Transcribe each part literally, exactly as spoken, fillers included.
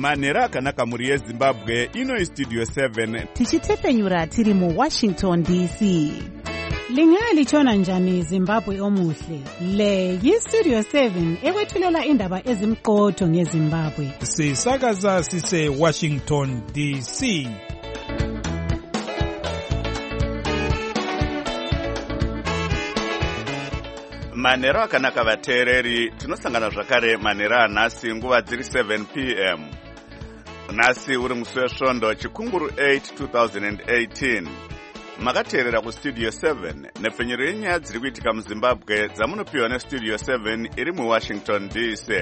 manhero akanaka mhuri yezimbabwe. Ino studio seven tichitefenyura tiri mu Washington D C. Lingalitshona njani Zimbabwe omuhle? Le yi-Studio seven ekwethulela indaba ezimqotho ngeZimbabwe. Sisakaza sise Washington D C. manhero akanaka vateereri, tinosangana zvakare manhero anhasi nguva dziri seven p m nhasi uri musi wesvondo chikunguru eight twenty eighteen. Makateerera kustudio seven nepfenyuro yenyaya dziri kuitika muzimbabwe dzamunopiwa nestudio seven iri muwashington D C.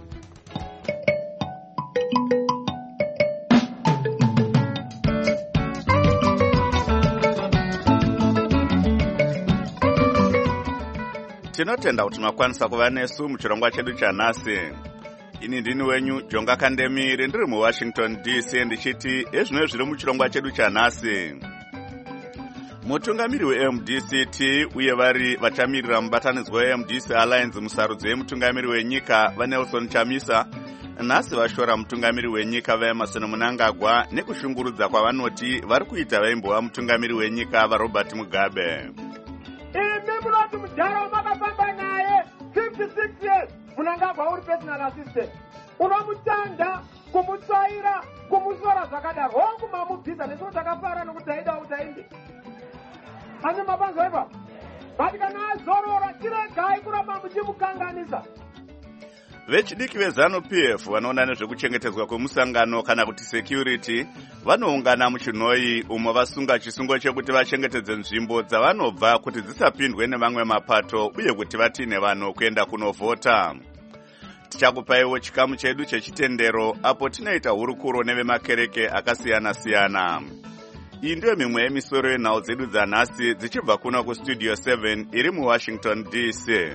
Tinotenda kuti makwanisa kuva nesu muchirongwa chedu chanhasi. Ini ndini wenyu Jonga Kandemiri, ndiri muwashington D C ndichiti ezvino zviri muchirongwa chedu chanhasi. Mutungamiri we-M D C T uye vari vachamirira mubatanidzwa we-M D C Alliance musarudzo yemutungamiri wenyika vaNelson Chamisa nhasi vashora mutungamiri wenyika vaEmmerson Mnangagwa nekushungurudza kwavanoti vari kuita vaimbova mutungamiri wenyika vaRobert Mugabe. Imi munoti mujara wamakafamba naye fifty-six years Mnangagwa uri personal assistant. Unomutanda, kumutsvaira, kumusora zvakadaro. Hongu mamubvisa nesu takafara nokuti taida utainde. Ane mabanzo eva. Bati kana azorora chiregai kuramba muchimukanganisa. Vechidiki veZanu-P F vanoona nezvekuchengetedzwa kwemusangano kana kuti security vanoungana muchinhoi umo vasunga chisungo chekuti vachengetedze nzvimbo dzavanobva kuti dzisapindwe nevamwe mapato uye kuti vatine vanhu kuenda kunovhota. Tichakupaiwo chikamu chedu chechitendero apo tinoita hurukuro nevemakereke akasiyana-siyana. Iyi ndiyo mimwe yemisoro yenhau dzedu dzanhasi dzichibva kuno kustudio seven iri muwashington D C.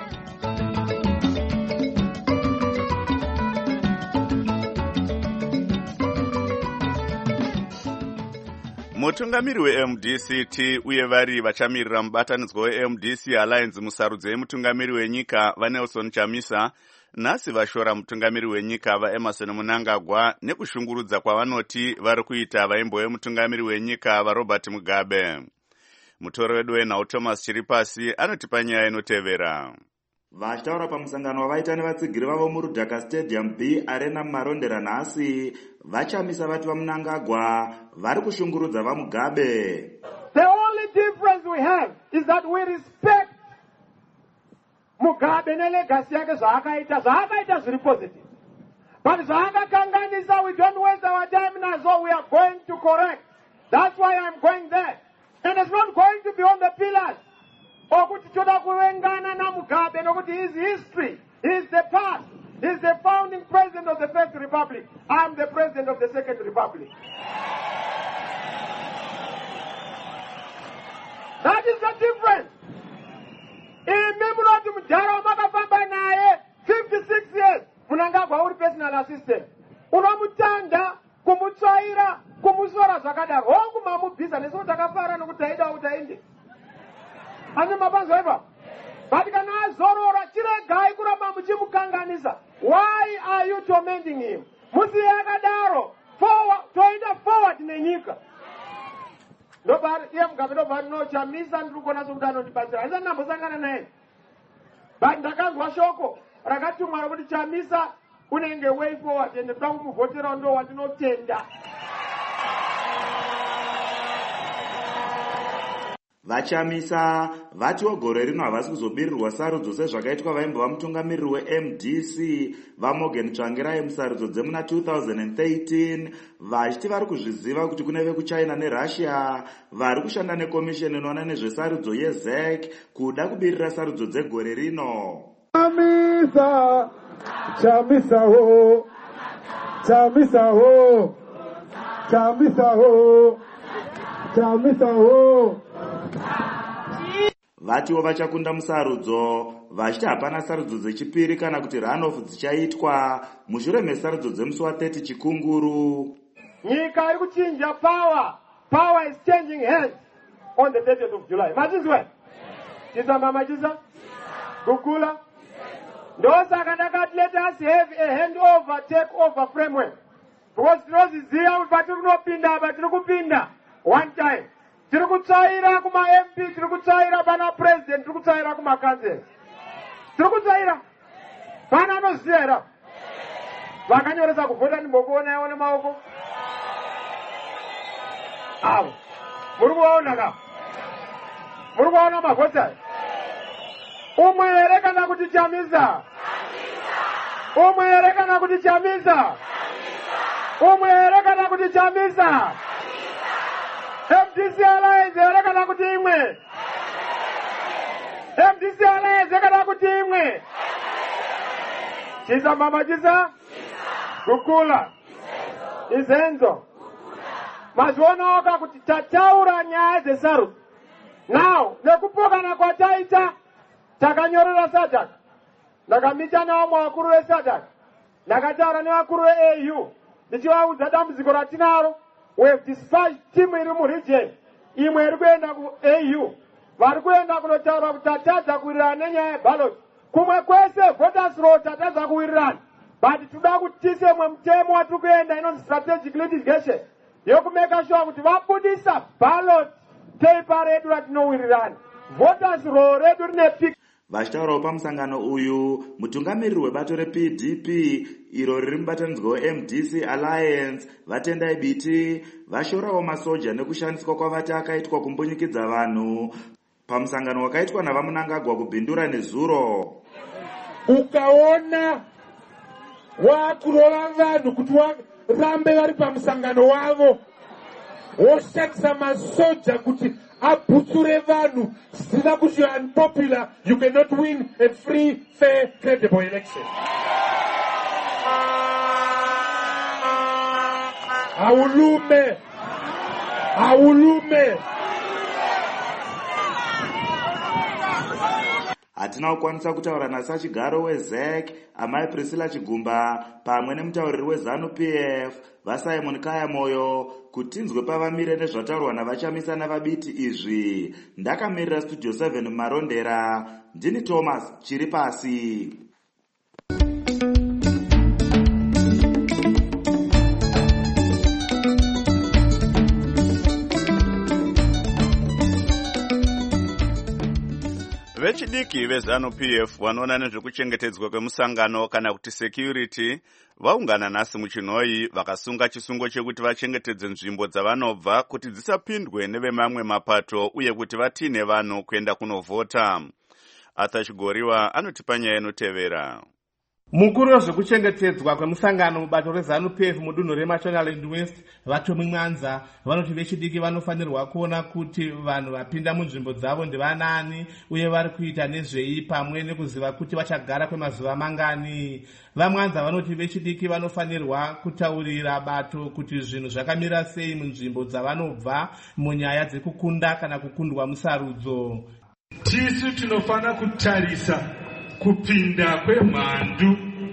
Mutungamiri we-M D C T uye vari vachamirira mubatanidzwa we-M D C Alliance musarudzo yemutungamiri wenyika vaNelson Chamisa nhasi vashora mutungamiri wenyika vaEmmerson Mnangagwa nekushungurudza kwavanoti vari kuita vaimbo vemutungamiri wenyika vaRobert Mugabe. Mutoro wedu wenhau Thomas Chiripasi anotipa nyaya inotevera. Vachitaura pamusangano wavaita nevatsigiri vavo muRudhaka Stadium B Arena mumarondera nhasi, vachamisa vati vaMnangagwa vari kushungurudza vaMugabe. The only difference we have is that we respect Mugabe nelegacy yake zvaakaita zvaakaita zviri positive. But zvaakakanganisa, we don't waste our time nazo, we are going to correct. That's why I'm going there. And it's not going to be on the pillars. Okuti choda kuvengana na Mugabe nokuti his history, is the past. He's the founding president of the First Republic. I'm the president of the Second Republic. That is the difference. Imi munoti mujara wamakafamba naye fifty-six years Mnangagwa uri personal assistant. Unomutanda, kumutsvaira, kumusora zvakadaro. Hongu mamubvisa nesu takafara nokuti taida utainde. Ane mabanzo eva. Bati kana azorora chiregai kuramba muchimukanganisa. Why are you tormenting him? Musi yakadaro forward toenda forward nenyika. Nobody iye Mugabe nobody no Chamisa ndikona sokudano ndibatsira. Asa nambosangana naye. But ndakanzwa shoko rakatumwa rokuti Chamisa unenge way forward ende tangu muvhotera ndo wandinotenda. Vachamisa vatiwo gore rino havasi kuzobirirwa sarudzo sezvakaitwa vaimbova mutungamiriri we-M D C vaMorgan Tsvangirai musarudzo dzemuna two thousand thirteen, vachiti vari kuzviziva kuti kune vekuchina neRussia vari kushanda nekomisheni inoona nezvesarudzo yeZ E C kuda kubirira sarudzo dzegore rino. Chamisa, Chamisa ho, Chamisa ho, Chamisa ho, Chamisa ho. Vatiwo vachakunda musarudzo vachiti hapana sarudzo dzechipiri kana kuti runoff dzichaitwa mushure mesarudzo dzemusi wa thirty chikunguru. Nyika iri kuchinja power. Power is changing hands on the thirtieth of July. Machizwe? Chisa mama chisa? Kukula? Ndosaka ndakati let us have a handover take over framework. because tinoziziva kuti patiri kunopinda apa tiri kupinda one time. Tiri kutsaira kuma M P, tiri kutsaira pana president, tiri kutsaira kuma council. Tiri kutsaira. Pana anoziya here. Vakanyoresa kuvhota ndimbokuona iwo nemaoko. Avo. Muri kuvaona ka? Muri kuvaona mavhota? Umwe here kana kuti Chamisa? Umwe here kana kuti Chamisa? Umwe here kana kuti Chamisa? M D C Alliance here kana kuti imwe? M D C Alliance kana kuti imwe? Chisa mama chisa? Kukula. Izenzo. Mazuona oka kuti tataura nyaya dzesarudzo. Now, nekupokana kwataita takanyorera SADC. Ndakamita navamwe vakuru veSADC. Ndakataura nevakuru veA U. Ndichivaudza dambudziko ratinaro. We have dispatched team iri muregion. Imwe iri kuenda kuA U. Vari kuenda kunotaura kuti tatadza kuwirirana nenyaya yeballot. Kumwe kwese voters roll tatadza kuwirirana. But toda kuti tise mwe mutemo watiri kuenda inonzi strategic litigation. Yokumeka sure kuti vabudisa ballot paper redu ratinowirirana. Voters roll redu rine pick. Vachitaurawo pamusangano uyu mutungamiriri webato reP D P iro riri mubatanidzwa weM D C Alliance Vatendai Biti vashorawo masoja nekushandiswa kwavati akaitwa kumbunyikidza vanhu pamusangano wakaitwa navamunangagwa kubhindura nezuro. Ukaona wakurova vanhu kuti varambe vari pamusangano wavo woshandisa masoja kuti abutsure vanhu zvisina kuti you're unpopular, you cannot win a free, fair, credible election. Aulume, aulume. Hatina kukwanisa kutaura nasachigaro weZ E C amai Priscilla Chigumba pamwe nemutauriri weZanu P F vaSimon Kaya Moyo kuti tinzwe pavamire nezvataurwa navachamisa navabiti izvi. Ndakamirira Studio seven Marondera. Ndini Thomas Chiripasi. Vechidiki veZanu P F vanoona nezvekuchengetedzwa kwemusangano kana kuti security vaungana nhasi muChinhoyi vakasunga chisungo chekuti vachengetedze nzvimbo dzavanobva kuti dzisapindwe nevemamwe mapato uye kuti vatine vanhu kuenda kunovhota. Arthur Chigoriwa anotipa nyaya inotevera. Mukuru wezvekuchengetedzwa kwemusangano mubato reZanu P F mudunhu reMashonaland West Vatomi Mwanza vanoti vechidiki vanofanirwa kuona kuti vanhu vapinda munzvimbo dzavo ndivanani uye vari kuita nezvei pamwe nekuziva kuti vachagara kwemazuva mangani. VaMwanza vanoti vechidiki vanofanirwa kutaurira bato kuti zvinhu zvakamira sei munzvimbo dzavanobva munyaya dzekukunda kana kukundwa musarudzo. Tisu tinofana kutarisa kupinda kwemhandu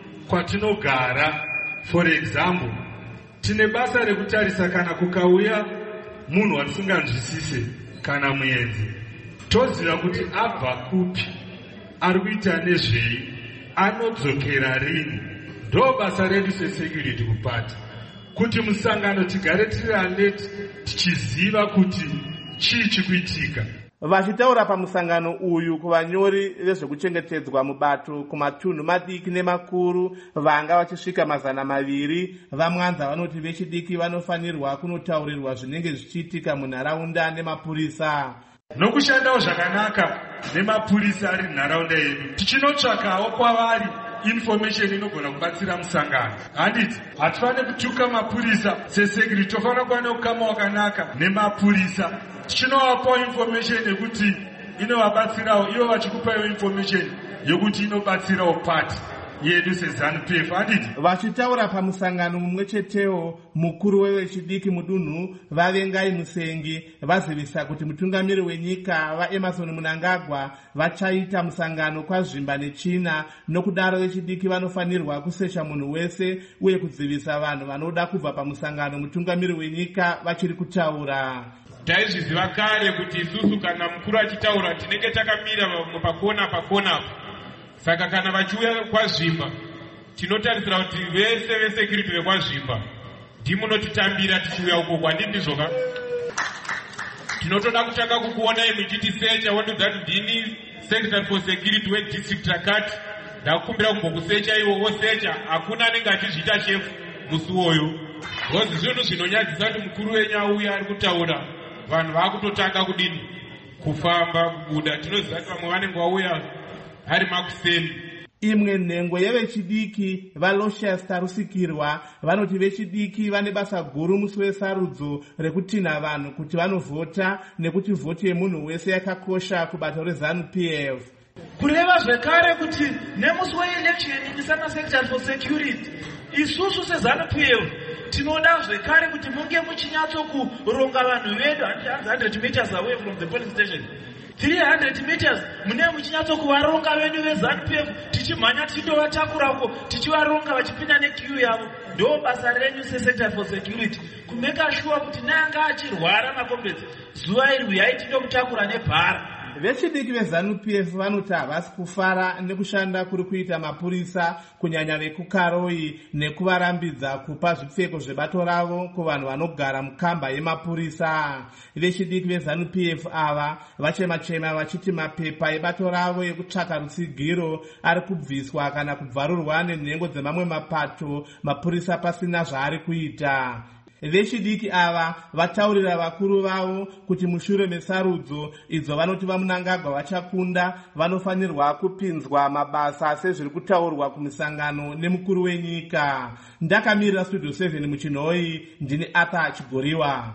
kwatinogara. For example, tine basa rekutarisa kana kukauya munhu watisinganzwisise kana muenzi, toziva kuti abva kupi, ari kuita nezvei, anodzokera rini. Ndo basa redu sesecurity kupata kuti musangano tigare tiri alert tichiziva kuti chii chikuitika. Vachitaura pamusangano uyu kuvanyori vezvekuchengetedzwa mubato kumatunhu madiki nemakuru vanga vachisvika mazana maviri, VaMwanza vanoti vechidiki vanofanirwa kunotaurirwa zvinenge zvichiitika munharaunda nemapurisa. Nokushandawo zvakanaka nemapurisa ari munharaunda yedu, tichinotsvakawo kwavari information inogona kubatsira musangano. Handiti hatifaniri kutuka mapurisa sesecurity, tofanira kuva neukama wakanaka nemapurisa tichinovapawo information yekuti inovabatsirawo, ivo vachikupawo information yokuti inobatsirawo pati yedu seZanu P F. Handiti vachitaura pamusangano mumwe chetewo, mukuru wevechidiki mudunhu Vavengai Musengi vazivisa kuti mutungamiri wenyika vaEmerson Mnangagwa vachaita musangano kwazvimba nechina, nokudaro vechidiki vanofanirwa kusecha munhu wese uye kudzivisa vanhu vanoda kubva pamusangano mutungamiri wenyika vachiri kutaura. Taizviziva kare kuti isusu kana mukuru achitaura tinenge takamira pakona pakona. Saka kana vachiuya kwazvimba tinotarisira kuti vese vesecurity vekwazvimba ndimunotitambira tichiuya uko kwandii ndizvoka tinotoda kutanga kukuonai muchitisecha wandodza kuti ndini secretary for security wedistrict rakati ndakukumbira kumbokusecha iwo wosecha hakuna anenge achizviita shefu musi uwoyo bhozi zvinhu zvinonyadzisa kuti mukuru wenyu auya ari kutaura vanhu vaakutotanga kudini kufamba kubuda tinoziva kuti vamwe vanenge vauya ari makuseni. Imwe nhengo yevechidiki vaLochester Rusikirwa vanoti vechidiki vane basa guru musi wesarudzo rekutinha vanhu kuti vanovhota nekuti vhoti yemunhu wese yakakosha kubato reZANU P F. Kureva zvekare kuti nemusi weelection isana secretary for security isusu seZANU P F tinoda zvekare kuti munge muchinyatso kuronga vanhu vedu one hundred meters away from the police station. three hundred meters mune muchinyatso kuvaronga venyu veZANU P F tichimhanya tichitovatakura uko tichivaronga vachipinda nekiu yavo. Ndo basa renyu sesecretary for security kumeka sure kuti neanga achirwara makombedzi zuva iri uyai tindomutakura nebhara. Vechidiki veZANU P F vanoti havasi kufara nekushanda kuri kuita mapurisa kunyanya vekukaroi nekuvarambidza kupa zvipfeko zvebato ravo kuvanhu vanogara mukamba yemapurisa. Vechidiki veZANU P F ava vachema-chema vachiti mapepa ebato ravo ekutsvaka rutsigiro ari kubviswa kana kubvarurwa nenhengo dzemamwe mapato mapurisa pasina zvaari kuita. Vechidiki ava vataurira vakuru vavo kuti mushure mesarudzo idzo vanoti vamunangagwa vachakunda vanofanirwa kupinzwa mabasa sezviri kutaurwa kumisangano nemukuru wenyika. Ndakamirira Studio seven muchinhoi, ndini Arthur Chigoriwa.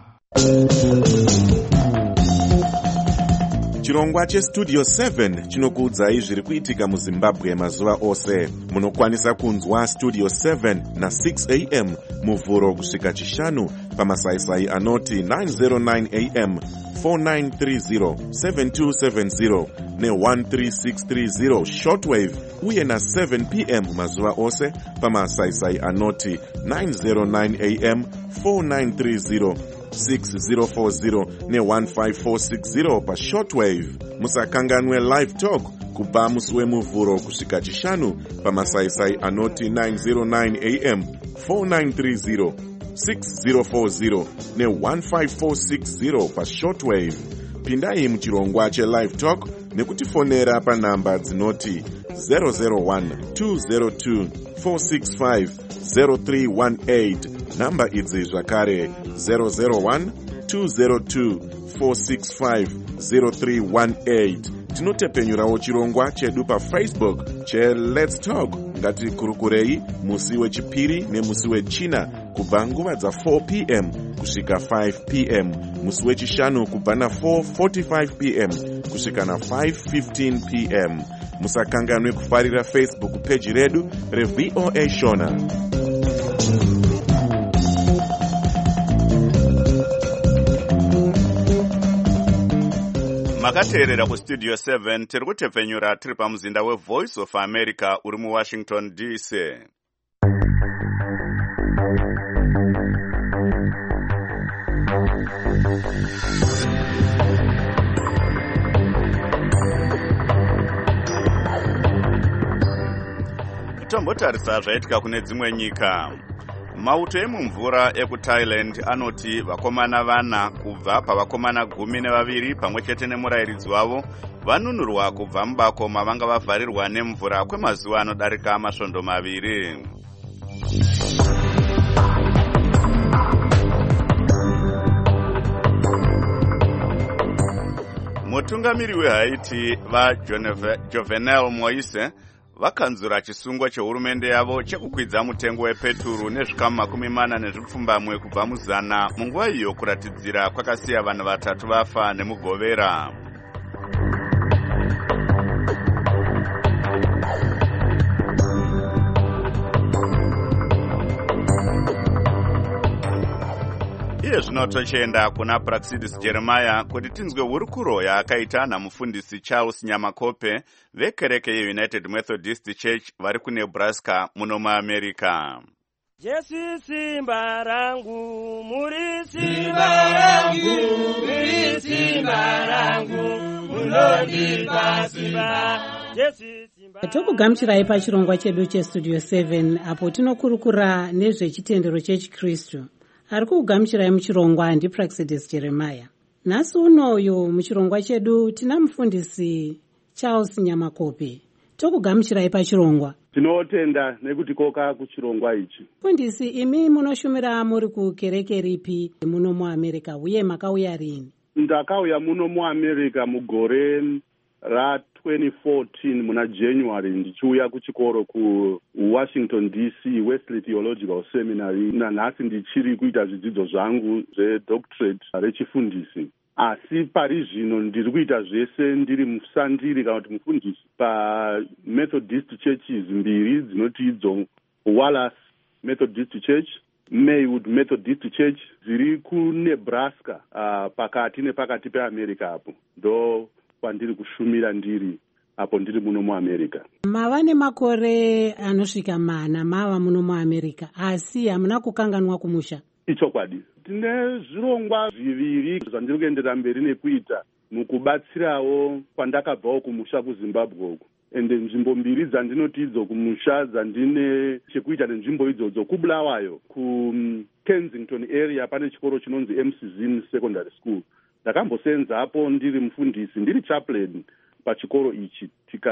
Chirongwa cheStudio seven chinokuudzai zviri kuitika muZimbabwe mazuva ose. Munokwanisa kunzwa Studio seven na six a m muvhuro kusvika chishanu pamasaisai anoti nine oh nine a m, four nine three zero, seven two seven zero ne one three six three zero shortwave uye na seven p m mazuva ose pamasaisai anoti nine oh nine a m, four nine three zero, six zero four zero ne one five four six zero pa shortwave. Musakanganwe live talk kubva musi wemuvhuro kusvika chishanu pamasaisai anoti nine oh nine a m, four nine three zero, six zero four zero ne one five four six zero pa shortwave. Pindai muchirongwa che live talk nekutifonera pa namba dzinoti zero zero one two zero two four six five zero three one eight. Namba idzi zvakare zero zero one two zero two four six five zero three one eight. Tinotepenyurawo chirongwa chedu pa Facebook che Let's Talk ngati kurukurei musi wechipiri nemusi wechina kubva nguva dza four p m kusvika five p m, musi wechishanu kubva na four forty-five p m kusvika na five fifteen p m. Musakanganwe kufarira Facebook page redu reV O A Shona. Makateerera kuStudio seven tiri kutepfenyura tiri pamuzinda weVoice of America uri muWashington D C. Tombotarisa zvaitika kune dzimwe nyika. Mauto emumvura ekuThailand anoti vakomana vana kubva pavakomana gumi nevaviri pamwe chete nemurayiridzi wavo vanunurwa kubva mubako mavanga vavharirwa nemvura kwemazuva anodarika masvondo maviri. Mutungamiri weHaiti vaJovenel Moise vakanzura chisungo chehurumende yavo chekukwidza mutengo wepeturu nezvikamu makumi mana nezvipfumbamwe kubva muzana munguva iyo kuratidzira kwakasiya vanhu vatatu vafa nemugovera. Iye zvino tochienda kuna Praxidis Jeremiah kuti tinzwe hurukuro yaakaita namufundisi Charles Nyamakope vekereke yeUnited Methodist Church vari kuNebraska muno muAmerica. Jesu simba rangu, muri simba rangu, muri simba rangu, munondipa simba. Tokugamuchirai pachirongwa chedu cheStudio seven apo tinokurukura nezvechitendero chechiKristu. Ari kugamuchirai muchirongwa ndiPraxidis Jeremiah. Nhasi unoyu muchirongwa chedu tina mufundisi Charles Nyamakope. Tokugamuchirai pachirongwa. Tinotenda nekuti koka kuchirongwa ichi. Mufundisi, imi munoshumira muri kukereke ripi muno muAmerica uye makauya rini? Ndakauya muno muAmerica mugore ra twenty fourteen muna January ndichiuya kuchikoro ku Washington D C Wesley Theological Seminary. Nanhasi ndichiri kuita zvidzidzo zvangu zvedoctorate rechifundisi. Asi pari zvino ndiri kuita zvese ndiri musandiri kana kuti mufundisi paMethodist churches mbiri dzinoti idzo Wallace Methodist Church, Maywood Methodist Church dziri kuNebraska, uh, pakati nepakati peAmerica apo. Ndo kwandiri kushumira ndiri apo ndiri muno muAmerica. Mava nemakore anosvika mana mava muno muAmerica, asi hamuna kukanganwa kumusha? Ichokwadi. Tine zvirongwa zviviri zvandiri kuenderera mberi nekuita mukubatsirawo kwandakabvawo kumusha kuZimbabwe uko. Ende nzvimbo mbiri dzandinoti idzo kumusha dzandine chekuita nenzvimbo idzodzo kuBulawayo kuKensington area pane chikoro chinonzi M C Zim Secondary School. Ndakambosenzapo ndiri mufundisi, ndiri chaplain pachikoro ichi.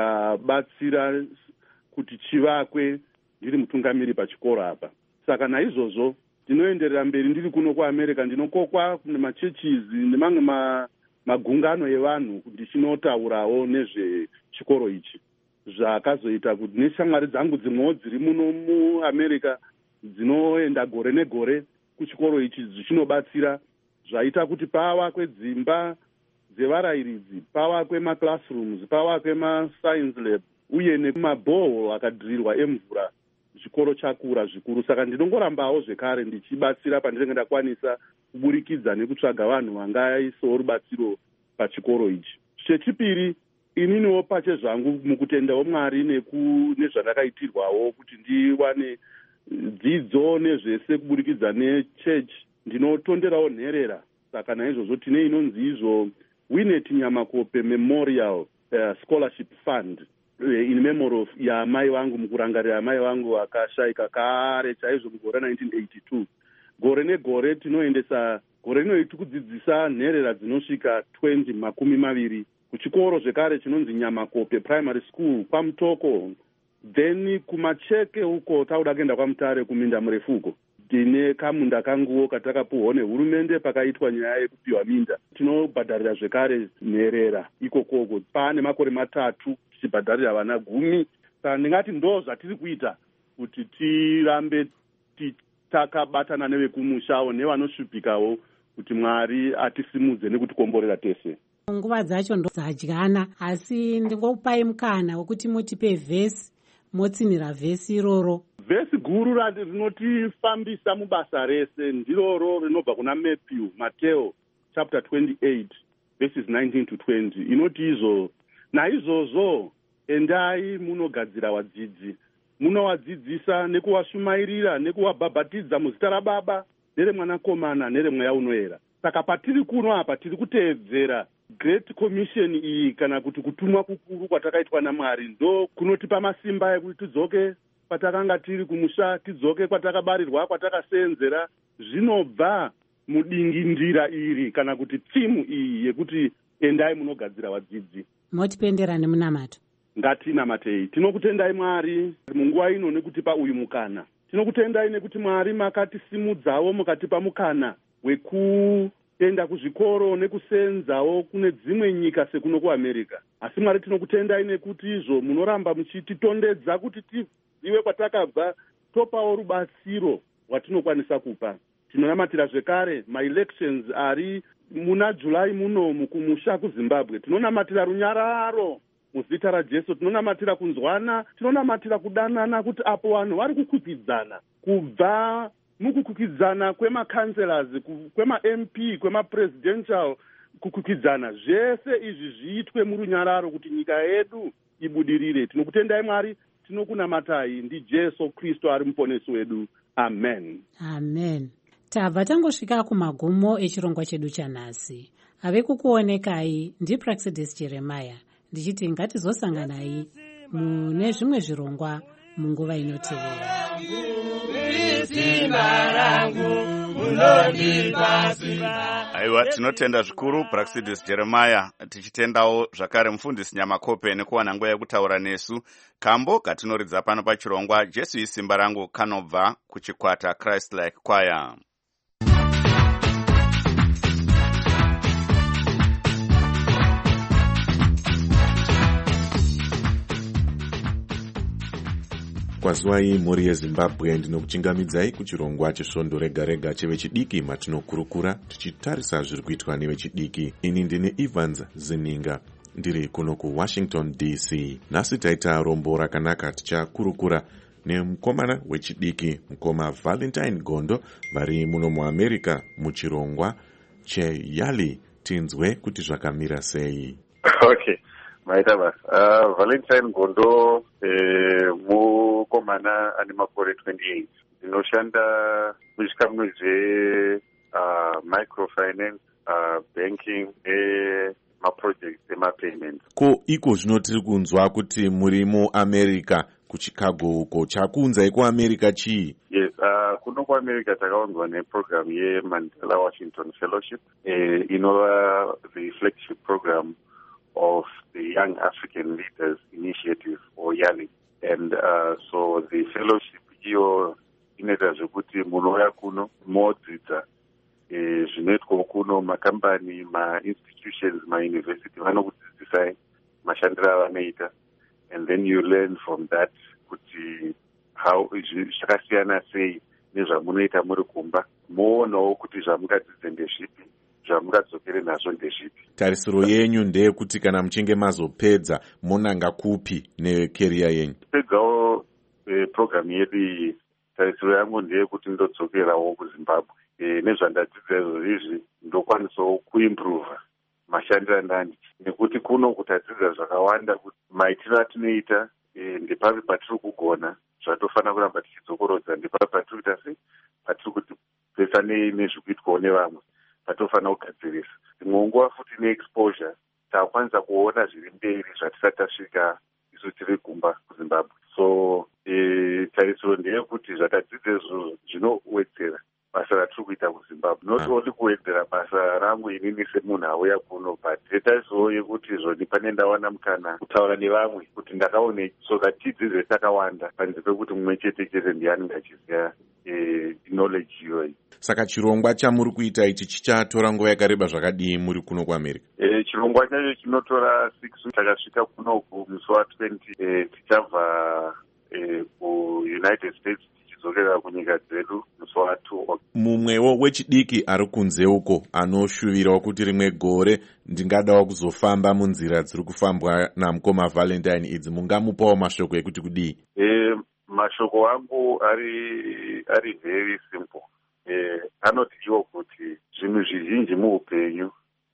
Tikabatsira kuti chivakwe ndiri mutungamiri pachikoro apa. Saka naizvozvo ndinoenderera mberi ndiri kuno kuAmerica, ndinokokwa kune machurches nemamwe ma, magungano evanhu ndichinotaurawo nezvechikoro ichi. Zvakazoita kuti neshamwari dzangu dzimwewo dziri muno muAmerica dzinoenda gore negore kuchikoro ichi dzichinobatsira, zvaita kuti pavakwe dzimba dzevarayiridzi, pavakwe maclassrooms, pavakwe mascience lab uye nemaboho akadhirirwa emvura. Chikoro chakura zvikuru, saka ndinongorambawo zvekare ndichibatsira pandinenge ndakwanisa kuburikidza nekutsvaga vanhu vangaisawo rubatsiro pachikoro ichi. Chechipiri, ininiwo pache zvangu mukutendawo Mwari nezvandakaitirwawo kuti ndiwane dzidzo nezvese kuburikidza nechurch, ndinotonderawo nherera. Saka naizvozvo tine inonzi izvo Winnet Nyamakope Memorial uh, Scholarship Fund, in memory of yaamai vangu, mukurangarira amai vangu vakashaika kare chaizvo mugore nineteen eighty-two. Gore negore tinoendesa, gore rino tikudzidzisa nherera dzinosvika twenty makumi maviri kuchikoro zvekare chinonzi Nyamakope Primary School kwaMutoko. Then kumacheke uko tauda kuenda kwaMutare kuminda murefuko. Tine kamunda kanguwo katakapuhwa nehurumende pakaitwa nyaya yekupiwa minda. Tinobhadharira zvekare nherera ikokoko. Pane makore matatu tichibhadharira vana gumi. Saka ndingati ndo zvatiri kuita kuti tirambe takabatana nevekumushawo nevanosvipikawo kuti Mwari atisimudze nekutikomborera tese. Nguva dzacho ndo dzadyana, asi ndingokupai mukana wekuti mutipe vhesi, motsinira vhesi iroro. Vhesi guru rinotifambisa mubasa rese ndiroro rinobva kuna Matthew, Mateo chapter twenty-eight verses nineteen to twenty. Inoti izvo, naizvozvo endai munogadzira vadzidzi, munovadzidzisa nekuvashumairira nekuvabhabhatidza muzita raBaba neremwanakomana neremweya unoyera. Saka patiri kuno apa tiri kuteedzera Great Commission iyi, kana kuti kutumwa kukuru kwatakaitwa naMwari, ndo kunotipa masimba ekuti tidzoke patakanga tiri kumusha, tidzoke kwatakabarirwa, kwatakaseenzera. Zvinobva mudingindira iri kana kuti timu iyi yekuti endai munogadzira vadzidzi. Motipendera nemunamato. Ngatinamatei. Tinokutendai Mwari munguva ino nekutipa uyu mukana. Tinokutendai nekuti Mwari makatisimudzawo mukatipa mukana wekuenda kuzvikoro nekusenzawo kune dzimwe nyika sekuno kuAmerica. Asi Mwari tinokutendai nekuti izvo munoramba muchititondedza kuti tizive kwatakabva, topawo rubatsiro rwatinokwanisa kupa. Tinonamatira zvekare ma-elections ari muna July munomu kumusha kuZimbabwe. Tinonamatira runyararo muzita raJesu, tinonamatira kunzwana, tinonamatira kudanana, kuti apo vanhu vari kukwikwidzana kubva mukukwikwidzana kwema-councillors, kwema-M P, kwema-presidential, kukwikwidzana. Zvese izvi zviitwe murunyararo kuti nyika yedu ibudirire. Tinokutendai Mwari, tinokunamatai. NdiJesu Kristu ari muponesi wedu. Amen. Amen. Tabva tangosvika kumagumo echirongwa chedu chanhasi. Ave kukuonekai ndiPraxidis Jeremiah, ndichiti ngatizosanganai mune zvimwe zvirongwa munguva inotevera. Simba rangu munondipa simba. Aiwa, tinotenda zvikuru Praxidis Jeremiah, tichitendawo zvakare mufundisi Nyamakope nekuwana nguva yekutaura nesu. Kambo katinoridza pano pachirongwa Jesu isimba rangu kanobva kuchikwata Christ Like Choir. Kwazuva iyi mhuri yeZimbabwe ndinokuchingamidzai kuchirongwa chesvondo rega rega chevechidiki matinokurukura tichitarisa zviri kuitwa nevechidiki. Ini ndine Evans Zininga ndiri kuno kuWashington D C. Nhasi taita rombo rakanaka tichakurukura nemukomana wechidiki mukoma Valentine Gondo vari muno muAmerica muchirongwa cheYali. Tinzwe kuti zvakamira sei. Okay. Maita basa. Uh, Valentine Gondo eh, mukomana ane makore twenty-eight. Ndinoshanda muchikamwe zve uh, microfinance, uh, banking, eh, maprojects emapayments. Ko iko zvino tiri kunzwa kuti muri muAmerica kuChicago uko, chakunzai kuAmerica chii? Yes, uh, kuno kuAmerica takaunzwa neprogram yeMandela Washington Fellowship, eh, inova the flagship program of the Young African Leaders Initiative, or YALI. And uh, so the fellowship iyo inoita zvekuti munouya kuno modzidza eh, zvinoitwa kuno, makambani, ma-institutions, ma-university vanokudzidzisai mashandiro avanoita, and then you learn from that kuti how zvakasiyana sei nezvamunoita muri kumba, moonawo kuti zvamungadzidze ndezvipi, zvamungadzokere nazvo ndezvipi. Tarisiro yenyu ndeyekuti kana muchinge mazopedza monanga kupi necareer yenyu? Pedzawo eh, program yedu iyi, tarisiro yangu ndeyekuti ndodzokerawo kuZimbabwe. Eh, nezvandadzidza izvozvi ndokwanisawo kuimprove mashandiro andani, nekuti kuno kutadzidza zvakawanda kuti maitiro atinoita eh, ndepapi patiri kugona zvatofanira kuramba tichidzokorodza, ndepapi patiri kuita sei patiri kuti pesa nezvikuitwawo nevamwe patofanira kugadzirisa. Dzimwe nguva futi neexposure takwanisa kuona zviri mberi zvatisati tasvika isu tiri kumba kuZimbabwe. So eh, tarisiro ndeyekuti zvatadzidza izvozvo zvinowedzera basa ratiri kuita kuZimbabwe, not only kuwedzera basa rangu inini semunhu auya kuno, but taisiwo yekuti zvoni pane ndawana mukana kutaura nevamwe kuti ndakaone, so that tidzidze takawanda panze pekuti mumwe chete chete ndiani ngachiziva eh, knowledge iyoyi. Saka chirongwa chamuri kuita ichi chichatora nguva yakareba zvakadii muri kuno kuAmerica? Eh, chirongwa chacho chinotora six weeks. Takasvika kunoku musi wa20 eh, tichabva eh, kuUnited States tichidzokera kunyika dzedu musi wa2. Mumwewo wechidiki ari kunze uko anoshuvirawo kuti rimwe gore ndingadawo kuzofamba munzira dziri kufambwa namukoma Valentine idzi, mungamupawo mashoko ekuti kudii? Eh, mashoko angu ari ari very simple. Eh, anoti iwo kuti zvinhu zvizhinji muupenyu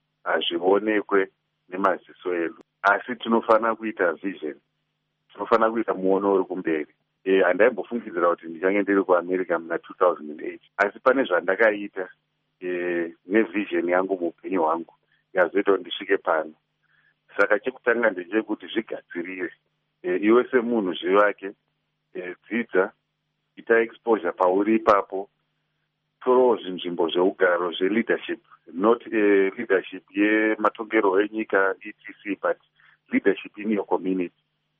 hazvionekwe nemaziso edu, asi tinofanira kuita vision, tinofanira kuita muono uri kumberi. Eh, handaimbofungizira kuti ndichange ndiri kuAmerica muna two thousand eight, asi pane zvandakaita eh, nevision yangu muupenyu hwangu yazoita kuti ndisvike pano. Saka chekutanga ndechekuti zvigadzirire, eh, iwe semunhu zvivake, eh, dzidza, ita exposure pauri ipapo, torawo zvinzvimbo zveugaro zve-leadership, not uh, leadership yematongero enyika E T C, but leadership in your community.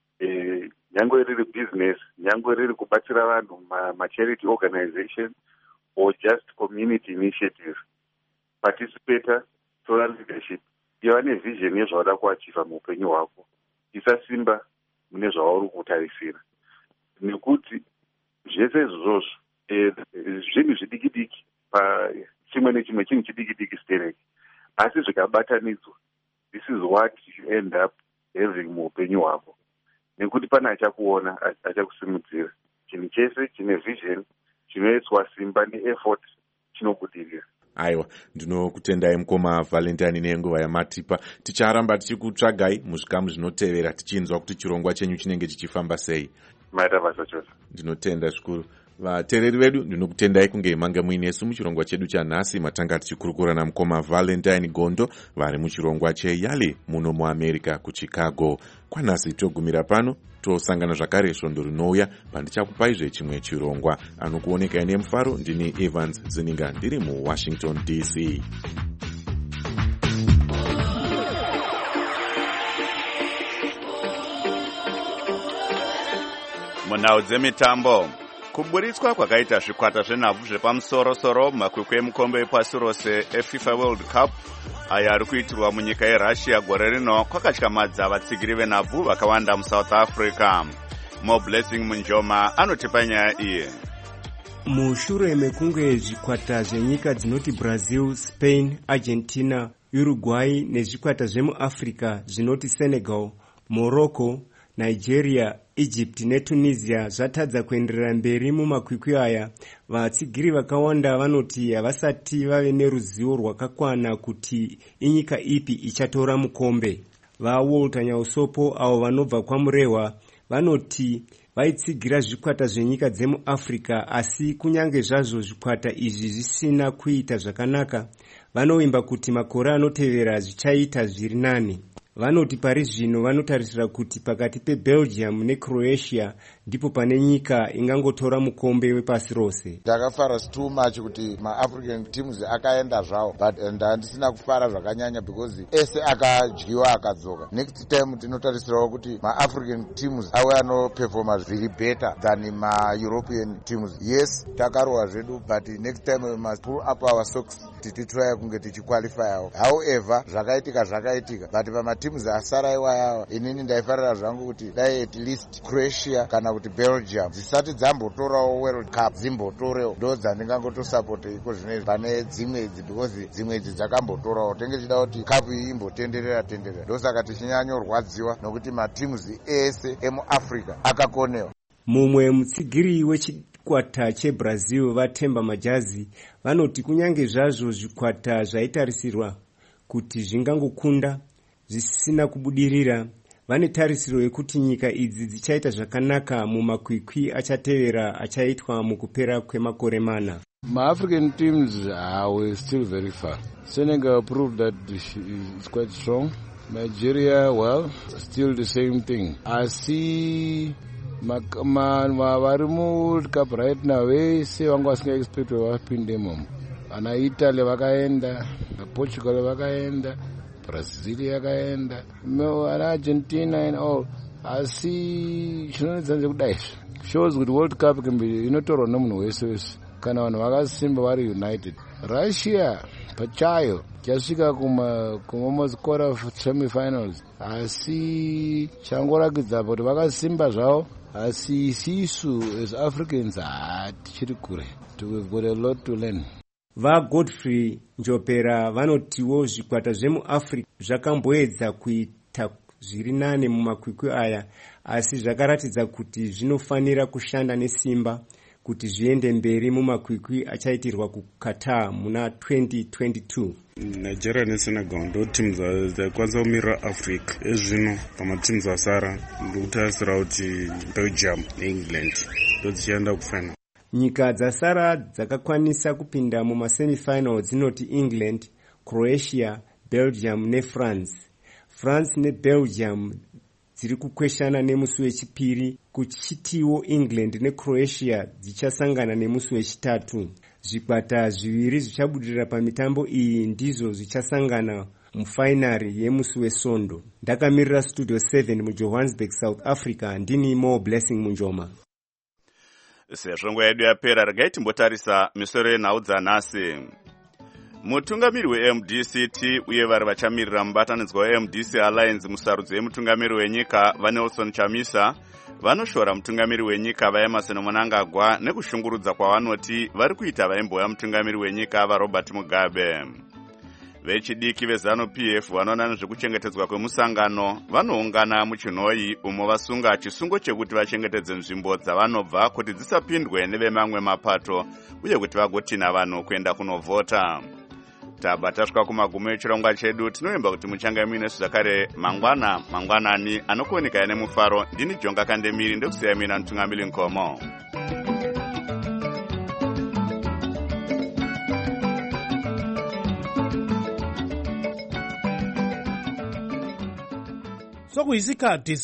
Uh, nyangwe riri business, nyangwe riri kubatsira vanhu ma-charity organization, or just community initiative. Participate, tora leadership. Iva nevision yezvawada kuachiva muupenyu hwako. Isasimba mune zvauri kutarisira. Nekuti zvese izvozvo zvinhu zvidiki diki pa chimwe nechimwe chinhu chidiki diki stereki, asi zvikabatanidzwa, this is what you end up having muupenyu hwako, nekuti pane achakuona achakusimudzira. Chinhu chese chine vision chinoiswa simba neeffort chinobudirira. Aiwa, ndinokutendai mukoma Valentine nenguva yamatipa. Ticharamba tichikutsvagai muzvikamu zvinotevera tichinzwa kuti chirongwa chenyu chinenge chichifamba sei. Maita basa chose. Ndinotenda zvikuru. vateereri vedu ndinokutendai kunge manga muinesu muchirongwa chedu chanhasi matanga tichikurukura namukoma Valentine Gondo vari muchirongwa cheyali muno muamerica kuchicago. Kwanhasi togumira pano, tosangana zvakare svondo rinouya pandichakupaizve chimwe chirongwa. Anokuonekai nemufaro ndini Evans Zininga ndiri muWashington D C. Munhau dzemitambo, kuburitswa kwakaita zvikwata zvenhabvu zvepamusoro-soro mumakwikwi emukombe epasi rose eFIFA World Cup aya ari kuitirwa munyika yeRussia gore rino kwakatyamadza vatsigiri venhabvu vakawanda muSouth Africa. Mo Blessing Munjoma anotipa nyaya iyi. Mushure mekunge zvikwata zvenyika dzinoti Brazil, Spain, Argentina, Uruguay nezvikwata zvemuAfrica zvinoti Senegal, Morocco, Nigeria, Egypt neTunisia zvatadza kuenderera mberi mumakwikwi aya, vatsigiri vakawanda vanoti havasati vave neruzivo rwakakwana kuti inyika ipi ichatora mukombe. VaWalter Nyausopo avo vanobva kwamurehwa vanoti vaitsigira zvikwata zvenyika dzemuAfrica, asi kunyange zvazvo zvikwata izvi zvisina kuita zvakanaka, vanovimba kuti makore anotevera zvichaita zviri nani. Vanoti pari zvino vanotarisira kuti pakati peBelgium neCroatia ndipo pane nyika ingangotora mukombe wepasi rose. Ndakafara too much kuti maAfrican teams akaenda zvawo, but ndandisina kufara zvakanyanya because ese akadyiwa akadzoka. Next time tinotarisirawo kuti maAfrican teams awe anoperforma zviri better than maEuropean teams. Yes, takarowa zvedu, but next time we must pull up our socks tititry kunge tichiqualify. However, zvakaitika zvakaitika, but pama teams asara iwayawa inini ndaifarira zvangu kuti dai at least Croatia kana kuti Belgium dzisati dzambotorawo World Cup dzimbotorewo, ndo dzandingangotosupport iko zvinezvi pane dzimwe idzi, because dzimwe idzi dzakambotorawo. Tenge chida kuti cup iyi imbotenderera tenderera, ndosaka tichinyanyorwadziwa nokuti mateams ese emuAfrica akakonewa. Mumwe mutsigiri wechikwata cheBrazil Vatemba Majazi vanoti kunyange zvazvo zvikwata zvaitarisirwa kuti zvingangokunda zvisina kubudirira, vane tarisiro yekuti nyika idzi dzichaita zvakanaka mumakwikwi achatevera achaitwa mukupera kwemakore mana. Ma-African teams are still very far. Senegal proved that it's quite strong. Nigeria, well, still the same thing. I see vari muWorld Cup right now vese vanga vasinga expect vapinde imomo. Ana Italy vakaenda, Portugal vakaenda, Brazil yakaenda, ana Argentina and all. Asi chinonetsa kudai shows kuti World Cup kambe inotorwa nemunhu wese wese kana vanhu vakasimba vari united. Russia pachayo chasvika kuma almost quarter of semi-finals, asi changorakidza kuti vakasimba zvavo, asi isisu as Africans hatichiri kure. We've got a lot to learn. VaGodfrey Njopera vanotiwo zvikwata zvemuAfrica zvakamboedza kuita zviri nane mumakwikwi aya, asi zvakaratidza kuti zvinofanira kushanda nesimba kuti zviende mberi mumakwikwi achaitirwa kuQatar muna twenty twenty-two. Nigeria neSenegal ndo teams dzakwanisa kumirira Africa. Ezvino pamateams asara ndokutarisira kuti Belgium neEngland ndo dzichienda kufinal. Nyika dzasara dzakakwanisa kupinda mumasemifinal dzinoti England, Croatia, Belgium neFrance. France neBelgium dziri kukweshana nemusi wechipiri, kuchitiwo England neCroatia dzichasangana nemusi wechitatu. Zvikwata zviviri zvichabudirira pamitambo iyi ndizvo zvichasangana mufainari yemusi weSondo. Ndakamirira Studio seven muJohannesburg, South Africa, ndini Mo Blessing Munjoma. Sezvo nguva yedu yapera, regai timbotarisa misoro yenhau dzanhasi. Mutungamiri weM D C T uye vari vachamirira mubatanidzwa weM D C Alliance musarudzo yemutungamiri wenyika vaNelson Chamisa vanoshora mutungamiri wenyika vaEmerson Mnangagwa nekushungurudza kwavanoti vari kuita vaimbouya mutungamiri wenyika vaRobert Mugabe. Vechidiki veZANU-P F vanoona nezvekuchengetedzwa kwemusangano vanoungana muChinhoyi umo vasunga chisungo chekuti vachengetedze nzvimbo dzavanobva kuti dzisapindwe nevemamwe mapato uye kuti vagotina vanhu kuenda kunovhota. Tabva tasvika kumagumo echirongwa chedu, tinoimba kuti muchanga muinesu zvakare mangwana mangwanani anokuoneka nemufaro. Ndini Jonga Kandemiri, ndokusiya mina Mutungamiri Nkomo. kuyizikhathi